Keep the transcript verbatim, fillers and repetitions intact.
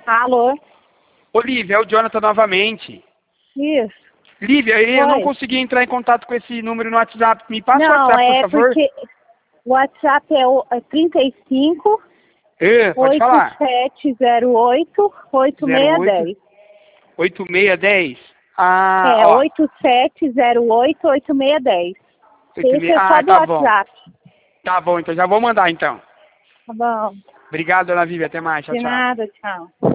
Alô? Ô, Lívia, é o Jonathan novamente. Isso. Lívia, eu Oi. não consegui entrar em contato com esse número no WhatsApp. Me passa o Não, WhatsApp, por é favor. porque o WhatsApp é o é trinta e cinco, É, pode oito falar. sete zero oito, oito seis um zero. oito seis um zero. Ah, É, ó. oito sete zero oito, oito seis um zero. Esse é só Ah, do tá bom. WhatsApp. Tá bom, então já vou mandar, então. Tá bom. Obrigado, dona Lívia. Até mais. Tchau, De tchau. nada, tchau.